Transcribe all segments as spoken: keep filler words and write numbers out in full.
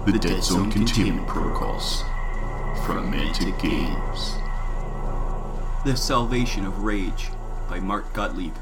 The Dead Zone Containment Protocols from Mantic Games. The Salvation of Rage by Mark Gottlieb.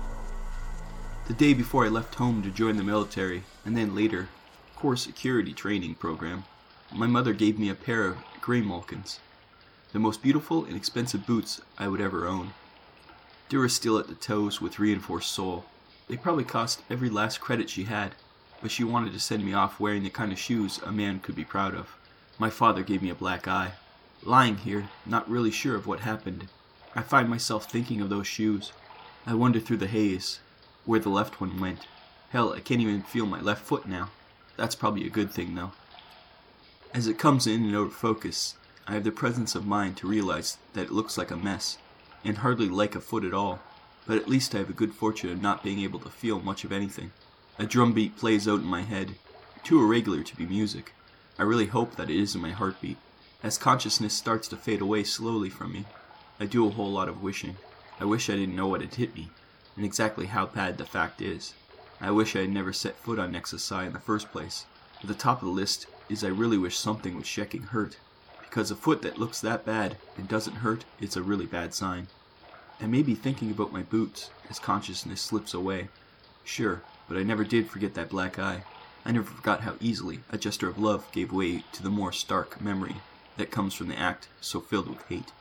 The day before I left home to join the military, and then later, Corps Security Training Program, my mother gave me a pair of Grey Malkins, the most beautiful and expensive boots I would ever own. Durasteel at the toes with reinforced sole. They probably cost every last credit she had, but she wanted to send me off wearing the kind of shoes a man could be proud of. My father gave me a black eye. Lying here, not really sure of what happened, I find myself thinking of those shoes. I wander through the haze, where the left one went. Hell, I can't even feel my left foot now. That's probably a good thing, though. As it comes in and out of focus, I have the presence of mind to realize that it looks like a mess, and hardly like a foot at all, but at least I have a good fortune of not being able to feel much of anything. A drum beat plays out in my head, too irregular to be music. I really hope that it isn't my heartbeat. As consciousness starts to fade away slowly from me, I do a whole lot of wishing. I wish I didn't know what had hit me, and exactly how bad the fact is. I wish I had never set foot on Nexus Psi in the first place. At the top of the list is I really wish something was checking hurt, because a foot that looks that bad and doesn't hurt is a really bad sign. I may be thinking about my boots as consciousness slips away. Sure, but I never did forget that black eye. I never forgot how easily a gesture of love gave way to the more stark memory that comes from the act so filled with hate.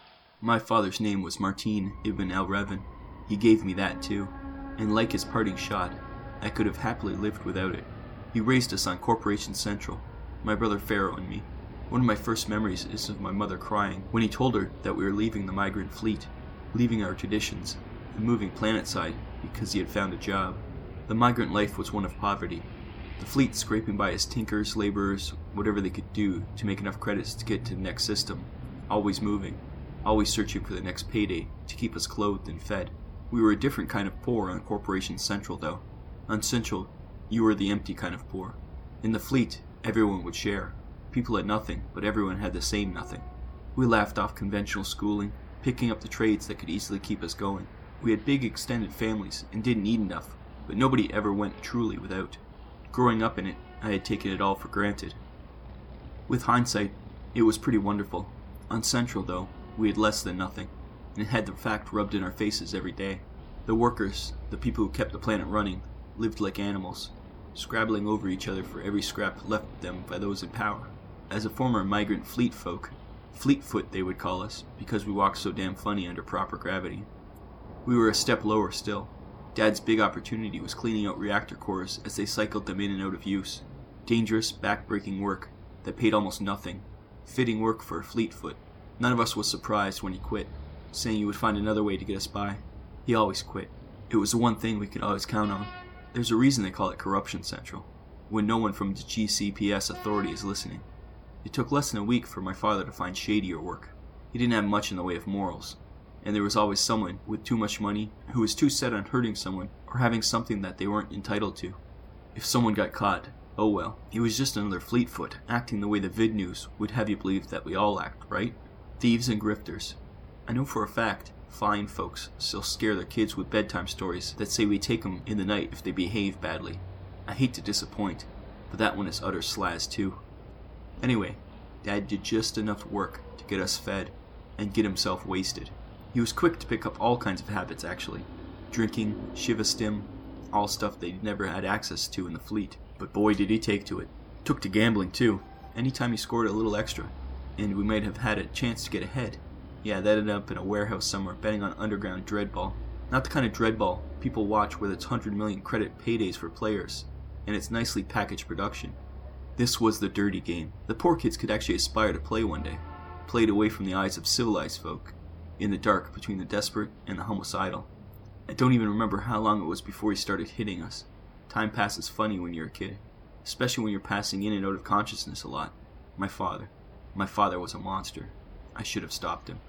My father's name was Martin Ibn al-Revin. He gave me that too, and like his parting shot, I could have happily lived without it. He raised us on Corporation Central, my brother Pharaoh and me. One of my first memories is of my mother crying when he told her that we were leaving the migrant fleet, leaving our traditions, and moving planetside because he had found a job. The migrant life was one of poverty. The fleet scraping by as tinkers, laborers, whatever they could do to make enough credits to get to the next system. Always moving, always searching for the next payday to keep us clothed and fed. We were a different kind of poor on Corporation Central, though. On Central, you were the empty kind of poor. In the fleet, everyone would share. People had nothing, but everyone had the same nothing. We laughed off conventional schooling, picking up the trades that could easily keep us going. We had big extended families and didn't need enough, but nobody ever went truly without. Growing up in it, I had taken it all for granted. With hindsight, it was pretty wonderful. On Central, though, we had less than nothing, and had the fact rubbed in our faces every day. The workers, the people who kept the planet running, lived like animals, scrabbling over each other for every scrap left them by those in power. As a former migrant fleet folk, Fleetfoot they would call us, because we walked so damn funny under proper gravity. We were a step lower still. Dad's big opportunity was cleaning out reactor cores as they cycled them in and out of use. Dangerous, back-breaking work that paid almost nothing. Fitting work for a Fleetfoot. None of us was surprised when he quit, saying he would find another way to get us by. He always quit. It was the one thing we could always count on. There's a reason they call it Corruption Central, when no one from the G C P S authority is listening. It took less than a week for my father to find shadier work. He didn't have much in the way of morals, and there was always someone with too much money who was too set on hurting someone or having something that they weren't entitled to. If someone got caught, oh well, he was just another Fleetfoot acting the way the vid news would have you believe that we all act, right? Thieves and grifters. I know for a fact, fine folks still scare their kids with bedtime stories that say we take them in the night if they behave badly. I hate to disappoint, but that one is utter slaz too. Anyway, Dad did just enough work to get us fed and get himself wasted. He was quick to pick up all kinds of habits, actually. Drinking, Shiva Stim, all stuff they'd never had access to in the fleet. But boy did he take to it. Took to gambling too, anytime he scored a little extra, and we might have had a chance to get ahead. Yeah, that ended up in a warehouse somewhere betting on underground dreadball. Not the kind of dreadball people watch with its one hundred million credit paydays for players, and its nicely packaged production. This was the dirty game. The poor kids could actually aspire to play one day, played away from the eyes of civilized folk, in the dark between the desperate and the homicidal. I don't even remember how long it was before he started hitting us. Time passes funny when you're a kid, especially when you're passing in and out of consciousness a lot. My father. My father was a monster. I should have stopped him.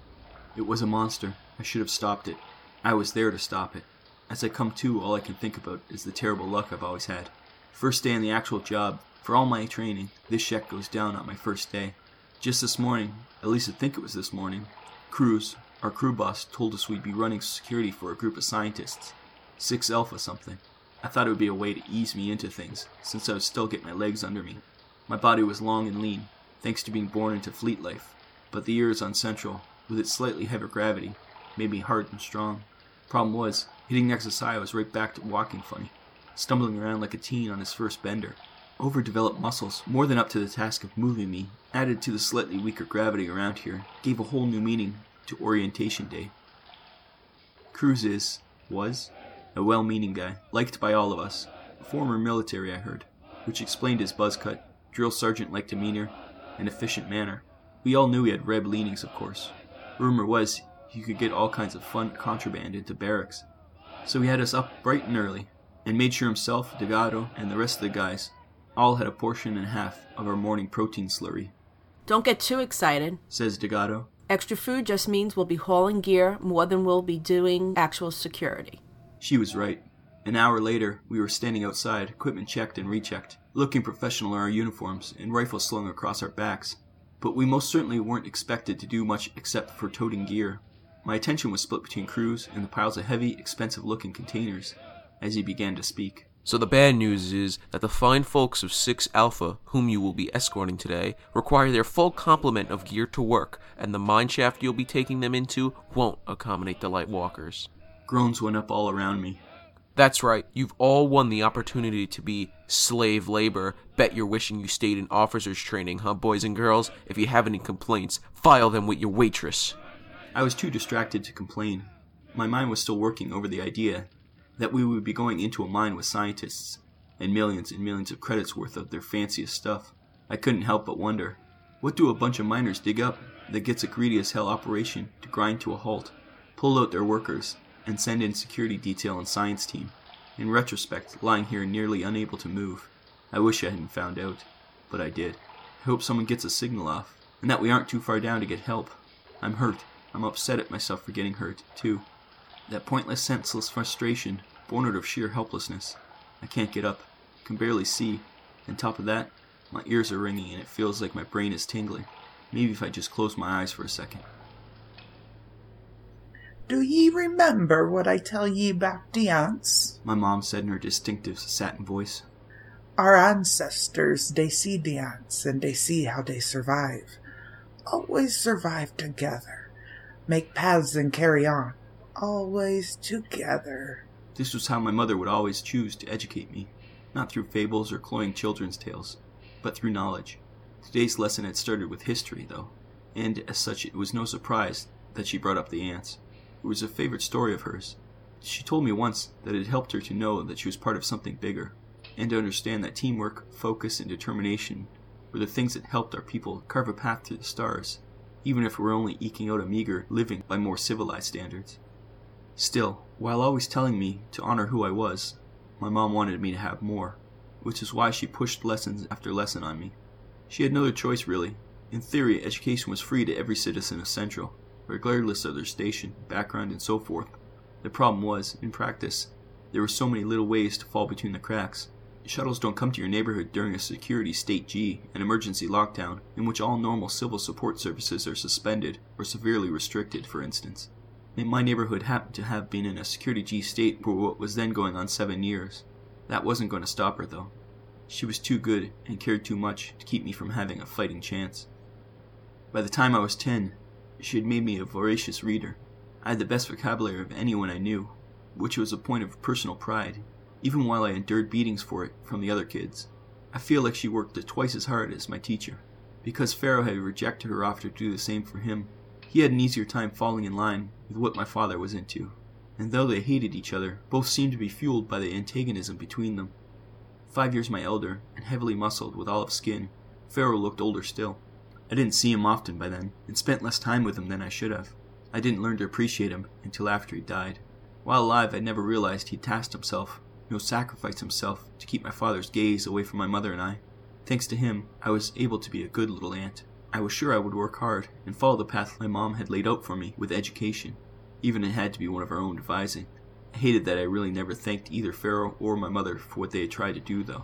It was a monster. I should have stopped it. I was there to stop it. As I come to, all I can think about is the terrible luck I've always had. First day on the actual job, for all my training, this check goes down on my first day. Just this morning, at least I think it was this morning, Cruz, our crew boss, told us we'd be running security for a group of scientists. Six Alpha something. I thought it would be a way to ease me into things, since I would still get my legs under me. My body was long and lean, thanks to being born into fleet life, but the years on Central, with its slightly heavier gravity, made me hard and strong. Problem was, hitting next to Si, I was right back to walking funny, stumbling around like a teen on his first bender. Overdeveloped muscles, more than up to the task of moving me, added to the slightly weaker gravity around here, gave a whole new meaning to Orientation Day. Cruz is, was, a well-meaning guy, liked by all of us. Former military, I heard, which explained his buzz cut, drill sergeant-like demeanor, and efficient manner. We all knew he had Reb leanings, of course. Rumor was he could get all kinds of fun contraband into barracks. So he had us up bright and early, and made sure himself, Delgado, and the rest of the guys all had a portion and a half of our morning protein slurry. Don't get too excited, says Delgado. Extra food just means we'll be hauling gear more than we'll be doing actual security. She was right. An hour later, we were standing outside, equipment checked and rechecked, looking professional in our uniforms and rifles slung across our backs. But we most certainly weren't expected to do much except for toting gear. My attention was split between Cruz and the piles of heavy, expensive-looking containers as he began to speak. So the bad news is that the fine folks of six Alpha, whom you will be escorting today, require their full complement of gear to work, and the mine shaft you'll be taking them into won't accommodate the light walkers. Groans went up all around me. That's right, you've all won the opportunity to be slave labor. Bet you're wishing you stayed in officers' training, huh, boys and girls? If you have any complaints, file them with your waitress. I was too distracted to complain. My mind was still working over the idea that we would be going into a mine with scientists, and millions and millions of credits worth of their fanciest stuff. I couldn't help but wonder, what do a bunch of miners dig up that gets a greedy as hell operation to grind to a halt, pull out their workers, and send in security detail and science team? In retrospect, lying here nearly unable to move, I wish I hadn't found out, but I did. I hope someone gets a signal off, and that we aren't too far down to get help. I'm hurt. I'm upset at myself for getting hurt, too. That pointless, senseless frustration, born out of sheer helplessness. I can't get up, can barely see, and top of that, my ears are ringing and it feels like my brain is tingling. Maybe if I just close my eyes for a second. Do ye remember what I tell ye about the ants? My mom said in her distinctive satin voice. Our ancestors, they see the ants and they see how they survive. Always survive together. Make paths and carry on. Always together. This was how my mother would always choose to educate me, not through fables or cloying children's tales, but through knowledge. Today's lesson had started with history, though, and as such it was no surprise that she brought up the ants. It was a favorite story of hers. She told me once that it helped her to know that she was part of something bigger, and to understand that teamwork, focus, and determination were the things that helped our people carve a path to the stars, even if we were only eking out a meager living by more civilized standards. Still, while always telling me to honor who I was, my mom wanted me to have more, which is why she pushed lessons after lesson on me. She had no other choice, really. In theory, education was free to every citizen of Central, regardless of their station, background, and so forth. The problem was, in practice, there were so many little ways to fall between the cracks. Shuttles don't come to your neighborhood during a security state G, an emergency lockdown, in which all normal civil support services are suspended or severely restricted, for instance. My neighborhood happened to have been in a security G state for what was then going on seven years. That wasn't going to stop her, though. She was too good and cared too much to keep me from having a fighting chance. By the time I was ten, she had made me a voracious reader. I had the best vocabulary of anyone I knew, which was a point of personal pride, even while I endured beatings for it from the other kids. I feel like she worked twice as hard as my teacher. Because Pharaoh had rejected her offer to do the same for him, he had an easier time falling in line with what my father was into, and though they hated each other, both seemed to be fueled by the antagonism between them. Five years my elder, and heavily muscled with olive skin, Pharaoh looked older still. I didn't see him often by then, and spent less time with him than I should have. I didn't learn to appreciate him until after he died. While alive, I never realized he'd tasked himself, no sacrificed himself, to keep my father's gaze away from my mother and I. Thanks to him, I was able to be a good little aunt. I was sure I would work hard and follow the path my mom had laid out for me with education, even if it had to be one of her own devising. I hated that I really never thanked either Pharaoh or my mother for what they had tried to do, though.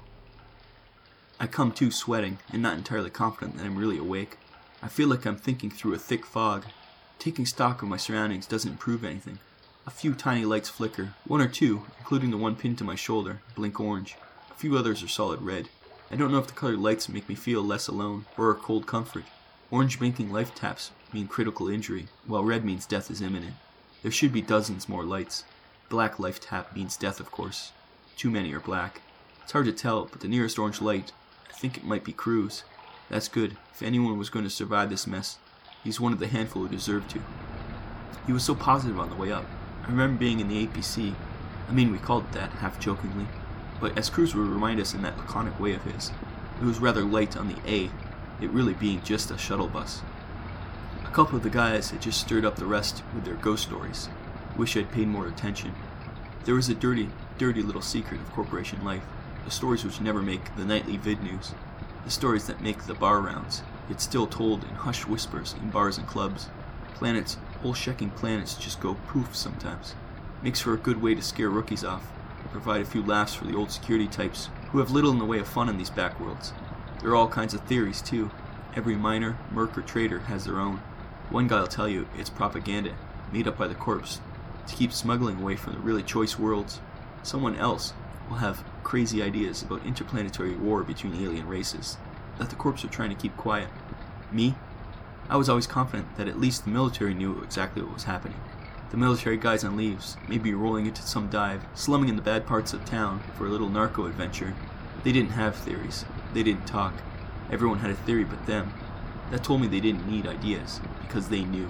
I come to sweating and not entirely confident that I'm really awake. I feel like I'm thinking through a thick fog. Taking stock of my surroundings doesn't improve anything. A few tiny lights flicker, one or two, including the one pinned to my shoulder, blink orange. A few others are solid red. I don't know if the colored lights make me feel less alone, or a cold comfort. Orange blinking life taps mean critical injury, while red means death is imminent. There should be dozens more lights. Black life tap means death, of course. Too many are black. It's hard to tell, but the nearest orange light, I think it might be Cruz. That's good. If anyone was going to survive this mess, he's one of the handful who deserved to. He was so positive on the way up. I remember being in the A P C. I mean, we called it that, half-jokingly. But as Cruz would remind us in that laconic way of his, it was rather light on the A, it really being just a shuttle bus. A couple of the guys had just stirred up the rest with their ghost stories. Wish I'd paid more attention. There was a dirty, dirty little secret of corporation life. The stories which never make the nightly vid news. The stories that make the bar rounds, yet still told in hushed whispers in bars and clubs. Planets, whole shecking planets just go poof sometimes. Makes for a good way to scare rookies off, and provide a few laughs for the old security types who have little in the way of fun in these backworlds. There are all kinds of theories too. Every miner, merc, or trader has their own. One guy'll tell you it's propaganda, made up by the corps, to keep smuggling away from the really choice worlds. Someone else will have crazy ideas about interplanetary war between alien races, that the corps are trying to keep quiet. Me? I was always confident that at least the military knew exactly what was happening. The military guys on leaves, maybe rolling into some dive, slumming in the bad parts of town for a little narco adventure. They didn't have theories. They didn't talk. Everyone had a theory but them. That told me they didn't need ideas, because they knew.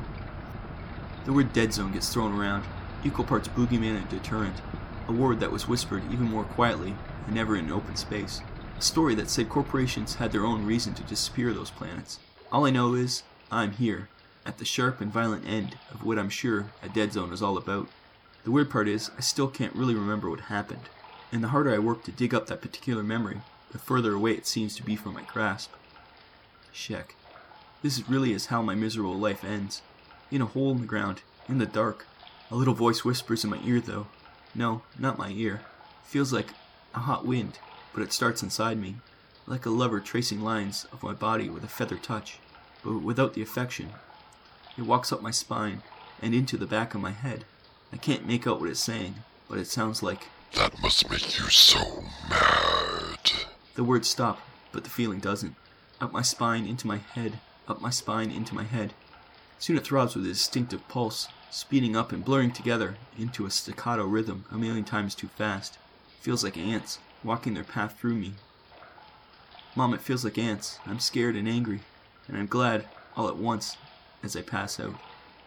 The word dead zone gets thrown around, equal parts boogeyman and deterrent, a word that was whispered even more quietly and never in open space. A story that said corporations had their own reason to disappear those planets. All I know is, I'm here, at the sharp and violent end of what I'm sure a dead zone is all about. The weird part is, I still can't really remember what happened, and the harder I work to dig up that particular memory, the further away it seems to be from my grasp. Sheck. This really is how my miserable life ends. In a hole in the ground, in the dark. A little voice whispers in my ear though. No, not my ear. It feels like a hot wind, but it starts inside me, like a lover tracing lines of my body with a feather touch, but without the affection. It walks up my spine and into the back of my head. I can't make out what it's saying, but it sounds like, "That must make you so mad." The words stop, but the feeling doesn't. Up my spine into my head, up my spine into my head. Soon it throbs with a distinctive pulse, speeding up and blurring together into a staccato rhythm a million times too fast. It feels like ants, walking their path through me. Mom, it feels like ants. I'm scared and angry, and I'm glad, all at once, as I pass out.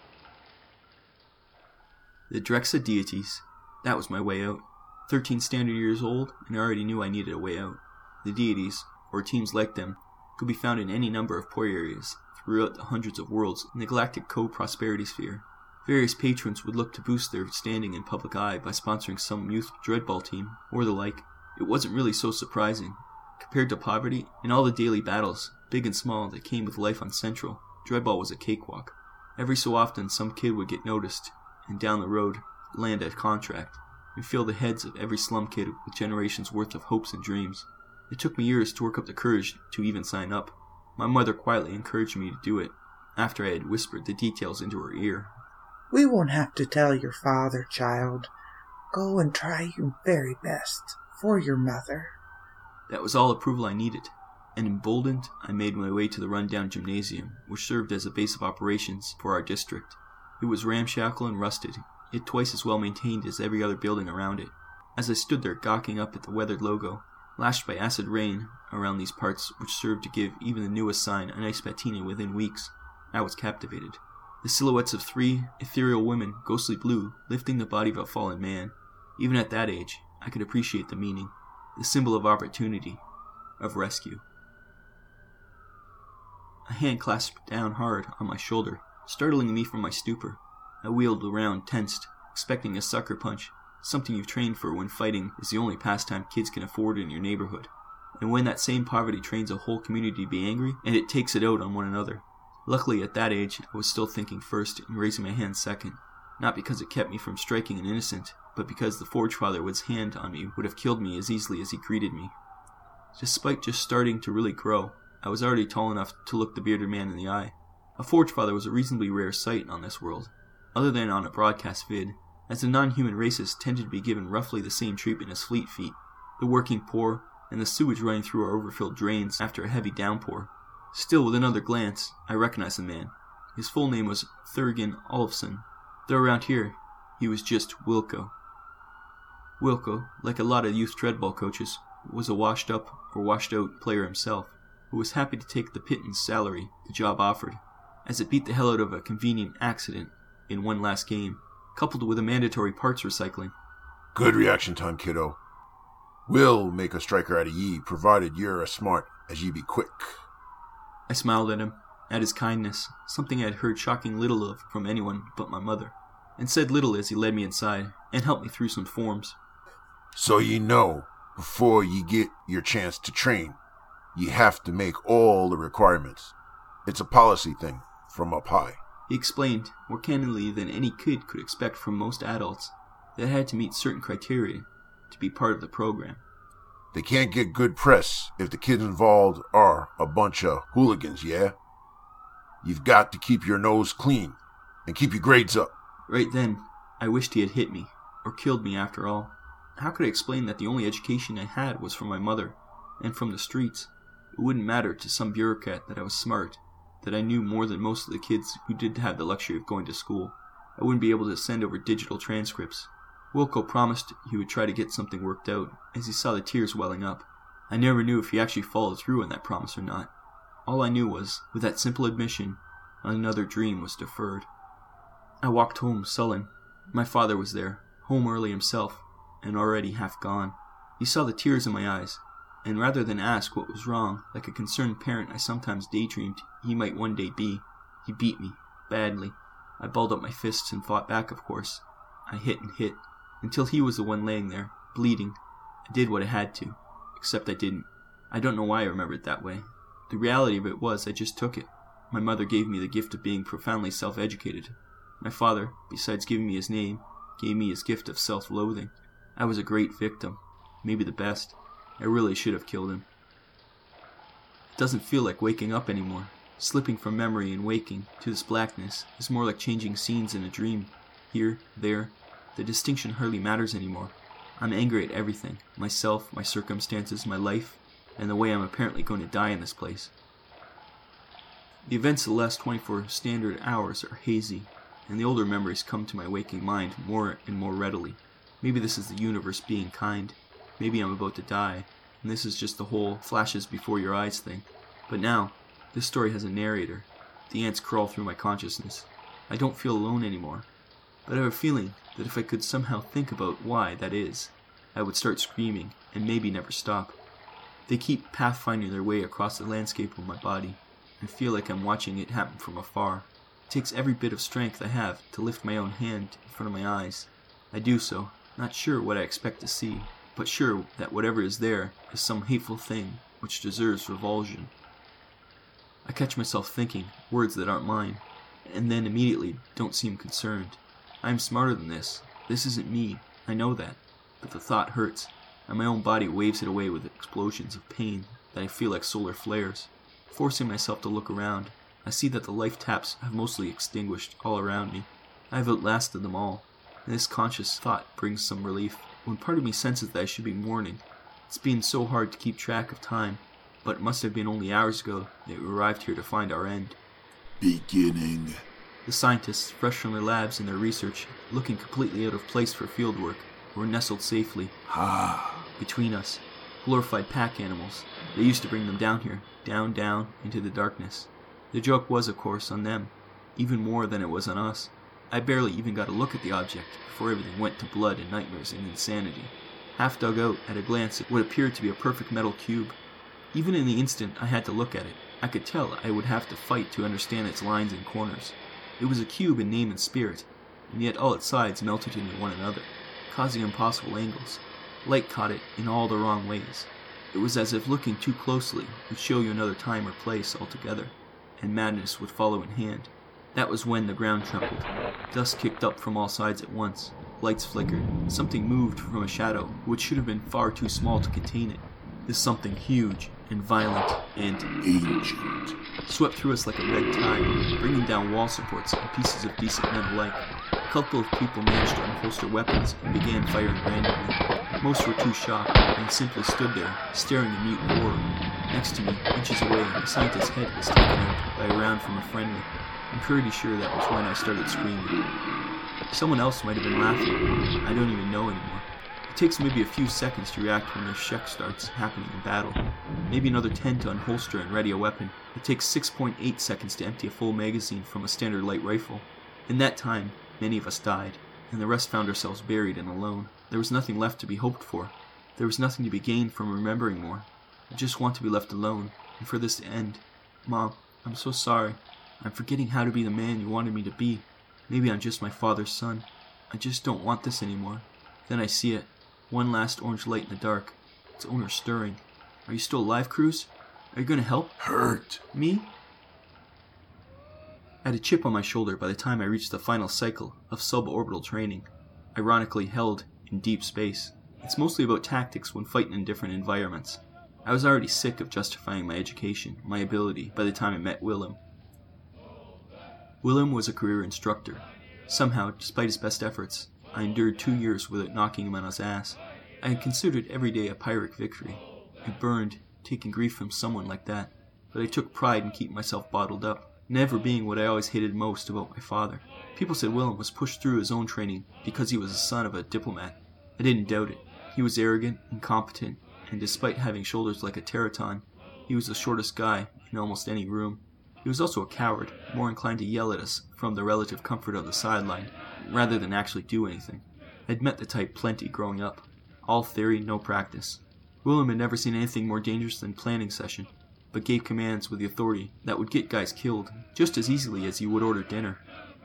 The Drexa deities. That was my way out. Thirteen standard years old, and I already knew I needed a way out. The deities, or teams like them, could be found in any number of poor areas throughout the hundreds of worlds in the galactic co-prosperity sphere. Various patrons would look to boost their standing in public eye by sponsoring some youth dreadball team, or the like. It wasn't really so surprising. Compared to poverty, and all the daily battles, big and small, that came with life on Central, dreadball was a cakewalk. Every so often some kid would get noticed, and down the road, land a contract, and fill the heads of every slum kid with generations worth of hopes and dreams. It took me years to work up the courage to even sign up. My mother quietly encouraged me to do it, after I had whispered the details into her ear. We won't have to tell your father, child. Go and try your very best for your mother. That was all approval I needed, and emboldened, I made my way to the rundown gymnasium, which served as a base of operations for our district. It was ramshackle and rusted, yet twice as well maintained as every other building around it. As I stood there gawking up at the weathered logo, lashed by acid rain around these parts which served to give even the newest sign a nice patina within weeks, I was captivated. The silhouettes of three ethereal women, ghostly blue, lifting the body of a fallen man. Even at that age, I could appreciate the meaning, the symbol of opportunity, of rescue. A hand clasped down hard on my shoulder, startling me from my stupor. I wheeled around, tensed, expecting a sucker punch, something you've trained for when fighting is the only pastime kids can afford in your neighborhood, and when that same poverty trains a whole community to be angry, and it takes it out on one another. Luckily, at that age, I was still thinking first and raising my hand second, not because it kept me from striking an innocent, but because the Forge Father with his hand on me would have killed me as easily as he greeted me. Despite just starting to really grow, I was already tall enough to look the bearded man in the eye. A Forge Father was a reasonably rare sight on this world, other than on a broadcast vid, as the non-human races tended to be given roughly the same treatment as fleet feet. The working poor, and the sewage running through our overfilled drains after a heavy downpour. Still, with another glance, I recognized the man. His full name was Thurgan Olafsson, though around here, he was just Wilco. Wilco, like a lot of youth treadball coaches, was a washed-up or washed-out player himself, who was happy to take the pittance salary the job offered, as it beat the hell out of a convenient accident in one last game, coupled with a mandatory parts recycling. Good reaction time, kiddo. We'll make a striker out of ye, provided you're as smart as ye be quick. I smiled at him, at his kindness, something I had heard shocking little of from anyone but my mother, and said little as he led me inside and helped me through some forms. So ye know, before ye get your chance to train, ye have to make all the requirements. It's a policy thing from up high. He explained, more candidly than any kid could expect from most adults, that it had to meet certain criteria to be part of the program. They can't get good press if the kids involved are a bunch of hooligans, yeah? You've got to keep your nose clean and keep your grades up. Right then, I wished he had hit me, or killed me after all. How could I explain that the only education I had was from my mother, and from the streets? It wouldn't matter to some bureaucrat that I was smart, that I knew more than most of the kids who did have the luxury of going to school. I wouldn't be able to send over digital transcripts. Wilco promised he would try to get something worked out, as he saw the tears welling up. I never knew if he actually followed through on that promise or not. All I knew was, with that simple admission, another dream was deferred. I walked home sullen. My father was there, home early himself, and already half gone. He saw the tears in my eyes, and rather than ask what was wrong, like a concerned parent I sometimes daydreamed he might one day be, he beat me, badly. I balled up my fists and fought back, of course. I hit and hit, until he was the one laying there, bleeding. I did what I had to, except I didn't. I don't know why I remember it that way. The reality of it was I just took it. My mother gave me the gift of being profoundly self-educated. My father, besides giving me his name, gave me his gift of self-loathing. I was a great victim, maybe the best. I really should have killed him. It doesn't feel like waking up anymore. Slipping from memory and waking to this blackness is more like changing scenes in a dream. Here, there, the distinction hardly matters anymore. I'm angry at everything, myself, my circumstances, my life, and the way I'm apparently going to die in this place. The events of the last twenty-four standard hours are hazy, and the older memories come to my waking mind more and more readily. Maybe this is the universe being kind. Maybe I'm about to die, and this is just the whole flashes before your eyes thing. But now, this story has a narrator. The ants crawl through my consciousness. I don't feel alone anymore, but I have a feeling that if I could somehow think about why that is, I would start screaming and maybe never stop. They keep pathfinding their way across the landscape of my body. I feel like I'm watching it happen from afar. It takes every bit of strength I have to lift my own hand in front of my eyes. I do so, not sure what I expect to see, but sure that whatever is there is some hateful thing which deserves revulsion. I catch myself thinking words that aren't mine, and then immediately don't seem concerned. I am smarter than this. This isn't me. I know that. But the thought hurts, and my own body waves it away with explosions of pain that I feel like solar flares. Forcing myself to look around, I see that the life taps have mostly extinguished all around me. I have outlasted them all, and this conscious thought brings some relief. When part of me senses that I should be mourning, it's been so hard to keep track of time, but it must have been only hours ago that we arrived here to find our end. Beginning. The scientists, fresh from their labs and their research, looking completely out of place for fieldwork, were nestled safely Ah. between us. Glorified pack animals. They used to bring them down here, down, down, into the darkness. The joke was, of course, on them, even more than it was on us. I barely even got a look at the object before everything went to blood and nightmares and insanity. Half dug out at a glance at what appeared to be a perfect metal cube. Even in the instant I had to look at it, I could tell I would have to fight to understand its lines and corners. It was a cube in name and spirit, and yet all its sides melted into one another, causing impossible angles. Light caught it in all the wrong ways. It was as if looking too closely would show you another time or place altogether, and madness would follow in hand. That was when the ground trembled. Dust kicked up from all sides at once. Lights flickered. Something moved from a shadow which should have been far too small to contain it. This something huge and violent and Ancient. swept through us like a red tide, bringing down wall supports and pieces of decent men alike. A couple of people managed to unholster weapons and began firing randomly. Most were too shocked and simply stood there, staring in mute horror. Next to me, inches away, a scientist's head was taken out by a round from a friendly. I'm pretty sure that was when I started screaming. Someone else might have been laughing. I don't even know anymore. It takes maybe a few seconds to react when a check starts happening in battle. Maybe another ten to unholster and ready a weapon. It takes six point eight seconds to empty a full magazine from a standard light rifle. In that time, many of us died, and the rest found ourselves buried and alone. There was nothing left to be hoped for. There was nothing to be gained from remembering more. I just want to be left alone, and for this to end. Mom, I'm so sorry. I'm forgetting how to be the man you wanted me to be. Maybe I'm just my father's son. I just don't want this anymore. Then I see it. One last orange light in the dark. Its owner stirring. Are you still alive, Cruz? Are you going to help? Hurt. Me? I had a chip on my shoulder by the time I reached the final cycle of suborbital training, ironically held in deep space. It's mostly about tactics when fighting in different environments. I was already sick of justifying my education, my ability, by the time I met Willem. Willem was a career instructor. Somehow, despite his best efforts, I endured two years without knocking him on his ass. I had considered every day a Pyrrhic victory. It burned, taking grief from someone like that, but I took pride in keeping myself bottled up, never being what I always hated most about my father. People said Willem was pushed through his own training because he was the son of a diplomat. I didn't doubt it. He was arrogant, incompetent, and despite having shoulders like a Teraton, he was the shortest guy in almost any room. He was also a coward, more inclined to yell at us from the relative comfort of the sideline, rather than actually do anything. I'd met the type plenty growing up. All theory, no practice. Willem had never seen anything more dangerous than planning session, but gave commands with the authority that would get guys killed just as easily as you would order dinner.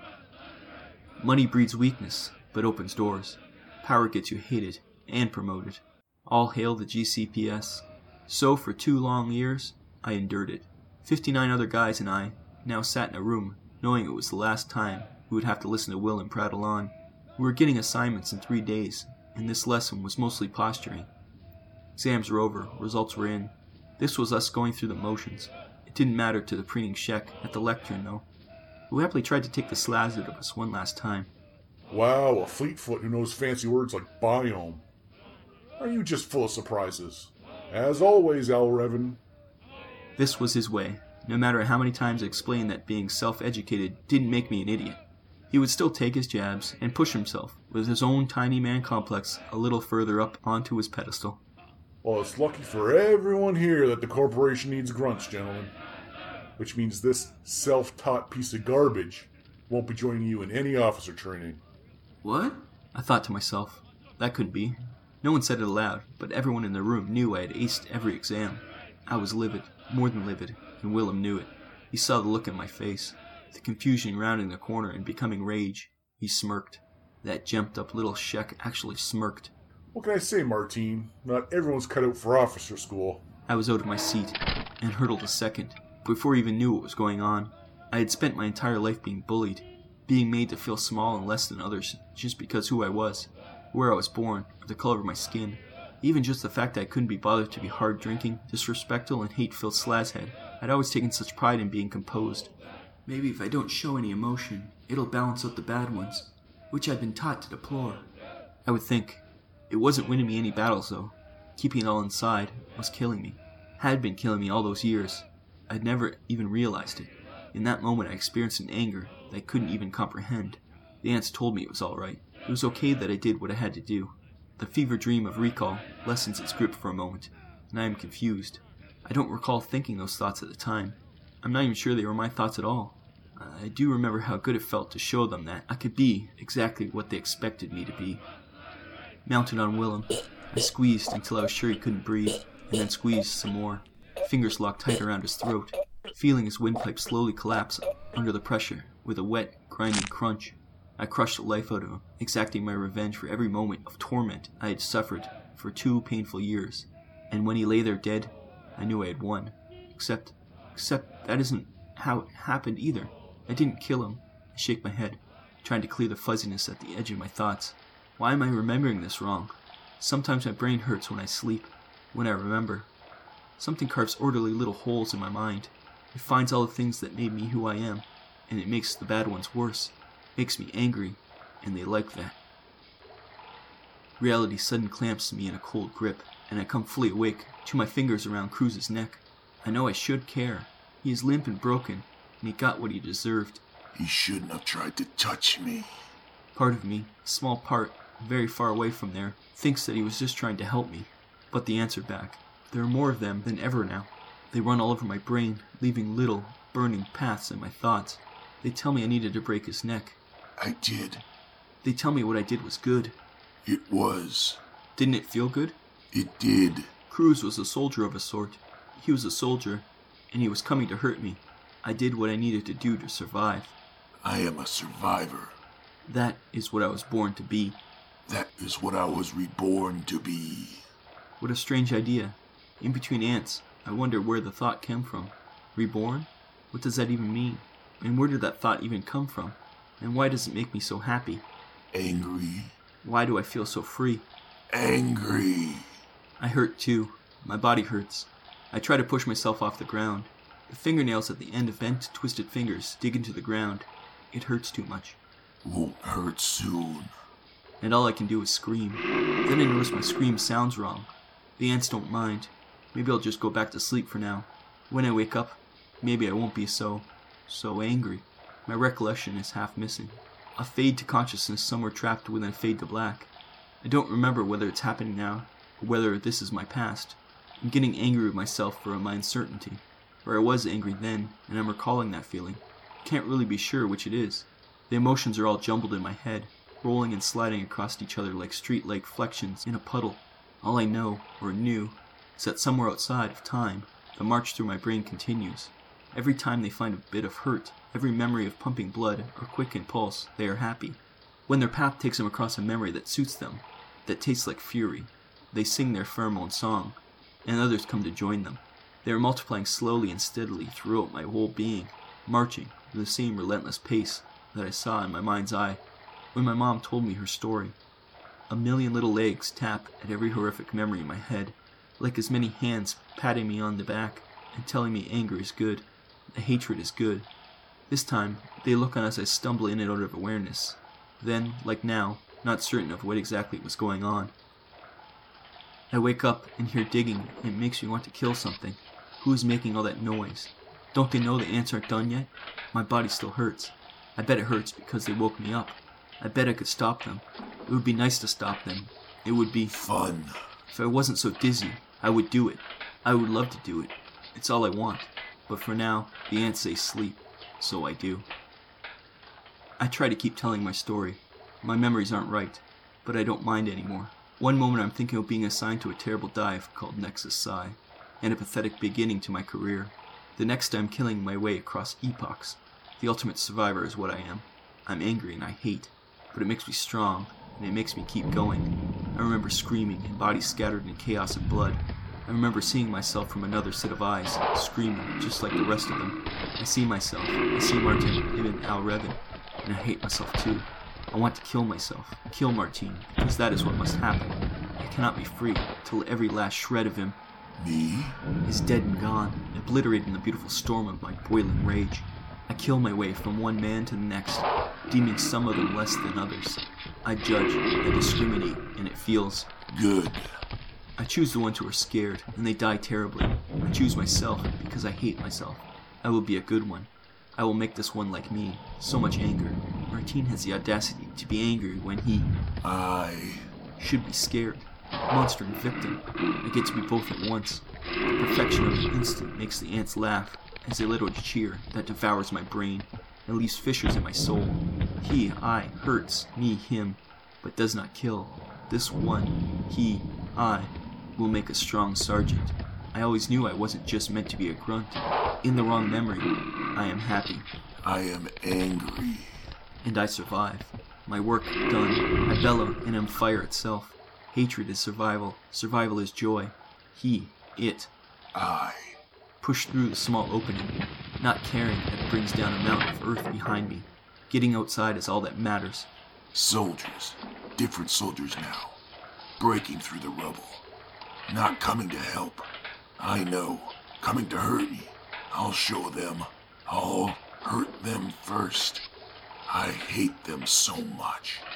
Money breeds weakness, but opens doors. Power gets you hated and promoted. All hail the G C P S. So for two long years, I endured it. Fifty-nine other guys and I now sat in a room, knowing it was the last time we would have to listen to Willem prattle on. We were getting assignments in three days, and this lesson was mostly posturing. Exams were over, results were in. This was us going through the motions. It didn't matter to the preening Shek at the lectern, though, who happily tried to take the slaz out of us one last time. Wow, a Fleetfoot who knows fancy words like biome. Are you just full of surprises? As always, Alrevan. This was his way. No matter how many times I explained that being self-educated didn't make me an idiot, he would still take his jabs and push himself, with his own tiny man complex a little further up onto his pedestal. Well, it's lucky for everyone here that the corporation needs grunts, gentlemen. Which means this self-taught piece of garbage won't be joining you in any officer training. What? I thought to myself. That couldn't be. No one said it aloud, but everyone in the room knew I had aced every exam. I was livid, more than livid, and Willem knew it. He saw the look in my face, the confusion rounding the corner and becoming rage. He smirked. That jumped-up little Shek actually smirked. What can I say, Martine? Not everyone's cut out for officer school. I was out of my seat, and hurtled a second, before I even knew what was going on. I had spent my entire life being bullied, being made to feel small and less than others, just because who I was, where I was born, or the color of my skin. Even just the fact that I couldn't be bothered to be hard-drinking, disrespectful, and hate-filled slazhead. I'd always taken such pride in being composed. Maybe if I don't show any emotion, it'll balance out the bad ones, which I'd been taught to deplore. I would think. It wasn't winning me any battles, though. Keeping it all inside was killing me. Had been killing me all those years. I'd never even realized it. In that moment I experienced an anger that I couldn't even comprehend. The ants told me it was all right. It was okay that I did what I had to do. The fever dream of recall lessens its grip for a moment, and I am confused. I don't recall thinking those thoughts at the time. I'm not even sure they were my thoughts at all. I do remember how good it felt to show them that I could be exactly what they expected me to be. Mounted on Willem, I squeezed until I was sure he couldn't breathe, and then squeezed some more. Fingers locked tight around his throat, feeling his windpipe slowly collapse under the pressure with a wet, grinding crunch. I crushed the life out of him, exacting my revenge for every moment of torment I had suffered for two painful years. And when he lay there dead, I knew I had won. Except, except that isn't how it happened either. I didn't kill him. I shake my head, trying to clear the fuzziness at the edge of my thoughts. Why am I remembering this wrong? Sometimes my brain hurts when I sleep, when I remember. Something carves orderly little holes in my mind. It finds all the things that made me who I am, and it makes the bad ones worse. Makes me angry, and they like that. Reality suddenly clamps me in a cold grip, and I come fully awake, to my fingers around Cruz's neck. I know I should care. He is limp and broken, and he got what he deserved. He shouldn't have tried to touch me. Part of me, a small part, very far away from there, thinks that he was just trying to help me. But the answer back. There are more of them than ever now. They run all over my brain, leaving little, burning paths in my thoughts. They tell me I needed to break his neck. I did. They tell me what I did was good. It was. Didn't it feel good? It did. Cruz was a soldier of a sort. He was a soldier, and he was coming to hurt me. I did what I needed to do to survive. I am a survivor. That is what I was born to be. That is what I was reborn to be. What a strange idea. In between ants, I wonder where the thought came from. Reborn? What does that even mean? And where did that thought even come from? And why does it make me so happy? Angry. Why do I feel so free? Angry. I hurt too. My body hurts. I try to push myself off the ground. The fingernails at the end of bent, twisted fingers dig into the ground. It hurts too much. Won't hurt soon. And all I can do is scream. Then I notice my scream sounds wrong. The ants don't mind. Maybe I'll just go back to sleep for now. When I wake up, maybe I won't be so, so angry. My recollection is half missing. A fade to consciousness somewhere trapped within a fade to black. I don't remember whether it's happening now, or whether this is my past. I'm getting angry with myself for my uncertainty. Or I was angry then, and I'm recalling that feeling. Can't really be sure which it is. The emotions are all jumbled in my head, rolling and sliding across each other like street-like flections in a puddle. All I know, or knew, is that somewhere outside of time, the march through my brain continues. Every time they find a bit of hurt, every memory of pumping blood or quickened pulse, they are happy. When their path takes them across a memory that suits them, that tastes like fury, they sing their pheromone song, and others come to join them. They are multiplying slowly and steadily throughout my whole being, marching with the same relentless pace that I saw in my mind's eye when my mom told me her story. A million little legs tap at every horrific memory in my head, like as many hands patting me on the back and telling me anger is good, that hatred is good. This time, they look on as I stumble in and out of awareness. Then, like now, not certain of what exactly was going on. I wake up and hear digging, and it makes me want to kill something. Who is making all that noise? Don't they know the ants aren't done yet? My body still hurts. I bet it hurts because they woke me up. I bet I could stop them. It would be nice to stop them. It would be Fun. If I wasn't so dizzy, I would do it. I would love to do it. It's all I want. But for now, the ants say sleep, so I do. I try to keep telling my story. My memories aren't right, but I don't mind anymore. One moment I'm thinking of being assigned to a terrible dive called Nexus Psi, and a pathetic beginning to my career. The next I'm killing my way across epochs. The ultimate survivor is what I am. I'm angry and I hate, but it makes me strong, and it makes me keep going. I remember screaming and bodies scattered in chaos of blood. I remember seeing myself from another set of eyes, screaming just like the rest of them. I see myself. I see Martin Ibn al-Revin, and I hate myself too. I want to kill myself, kill Martin, because that is what must happen. I cannot be free till every last shred of him Me? is dead and gone, obliterated in the beautiful storm of my boiling rage. I kill my way from one man to the next, deeming some of them less than others. I judge, I discriminate, and it feels Good. I choose the ones who are scared, and they die terribly. I choose myself because I hate myself. I will be a good one. I will make this one like me. So much anger. Martin has the audacity to be angry when he I... should be scared. Monster and victim. I get to be both at once. The perfection of the instant makes the ants laugh as they let out a cheer that devours my brain and leaves fissures in my soul. He, I, hurts, me, him, but does not kill. This one, he, I, will make a strong sergeant. I always knew I wasn't just meant to be a grunt. In the wrong memory, I am happy. I am angry. And I survive. My work done. I bellow and am fire itself. Hatred is survival. Survival is joy. He, it, I... push through the small opening, not caring that it brings down a mountain of earth behind me. Getting outside is all that matters. Soldiers. Different soldiers now. Breaking through the rubble. Not coming to help. I know. Coming to hurt me. I'll show them. I'll hurt them first. I hate them so much.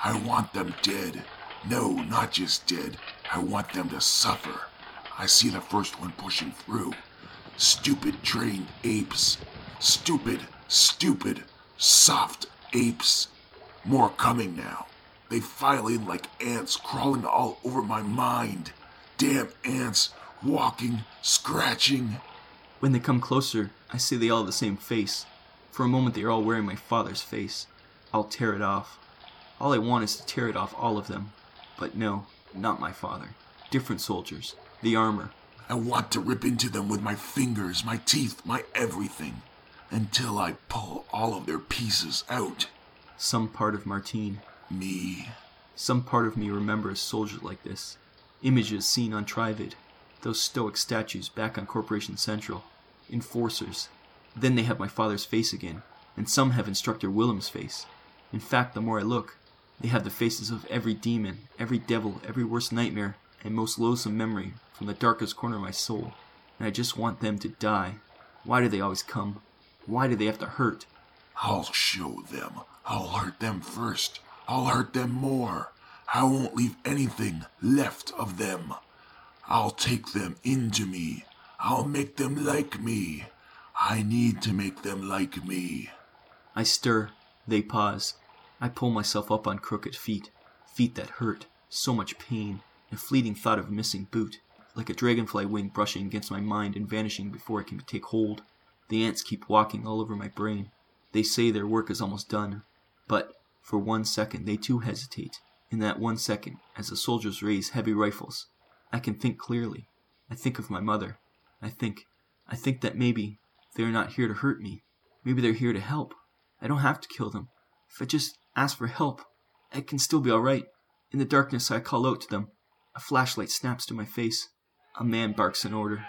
I want them dead. No, not just dead. I want them to suffer. I see the first one pushing through. Stupid trained apes. Stupid, stupid, soft apes. More coming now. They file in like ants crawling all over my mind. Damn ants, walking, scratching. When they come closer, I see they all have the same face. For a moment they are all wearing my father's face. I'll tear it off. All I want is to tear it off, all of them. But no, not my father. Different soldiers. The armor. I want to rip into them with my fingers, my teeth, my everything. Until I pull all of their pieces out. Some part of Martine. Me. Some part of me remembers soldiers like this. Images seen on Trivid. Those stoic statues back on Corporation Central. Enforcers. Then they have my father's face again. And some have Instructor Willem's face. In fact, the more I look, they have the faces of every demon, every devil, every worst nightmare, and most loathsome memory from the darkest corner of my soul. And I just want them to die. Why do they always come? Why do they have to hurt? I'll show them. I'll hurt them first. I'll hurt them more. I won't leave anything left of them. I'll take them into me. I'll make them like me. I need to make them like me. I stir. They pause. I pull myself up on crooked feet. Feet that hurt. So much pain. A fleeting thought of a missing boot. Like a dragonfly wing brushing against my mind and vanishing before it can take hold. The ants keep walking all over my brain. They say their work is almost done. But for one second they too hesitate. In that one second, as the soldiers raise heavy rifles, I can think clearly. I think of my mother. I think, I think that maybe they're not here to hurt me. Maybe they're here to help. I don't have to kill them. If I just ask for help, I can still be alright. In the darkness I call out to them. A flashlight snaps to my face. A man barks an order.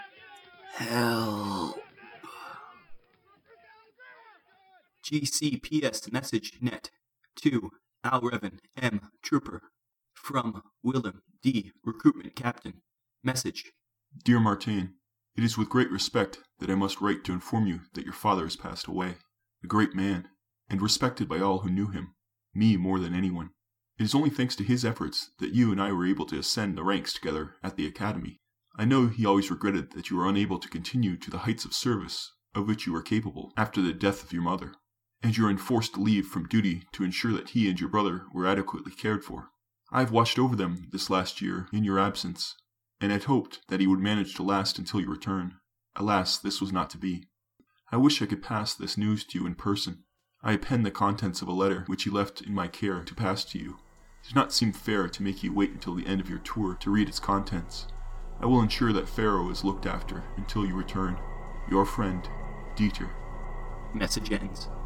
Help. G C P S message net. To Al Revan M. Trooper. From Willem D. Recruitment Captain. Message. Dear Martine, it is with great respect that I must write to inform you that your father has passed away. A great man, and respected by all who knew him, me more than anyone. It is only thanks to his efforts that you and I were able to ascend the ranks together at the academy. I know he always regretted that you were unable to continue to the heights of service of which you were capable after the death of your mother, and you were enforced to leave from duty to ensure that he and your brother were adequately cared for. I have watched over them this last year in your absence, and had hoped that he would manage to last until your return. Alas, this was not to be. I wish I could pass this news to you in person. I have penned the contents of a letter which he left in my care to pass to you. It does not seem fair to make you wait until the end of your tour to read its contents. I will ensure that Pharaoh is looked after until you return. Your friend, Dieter. Message ends.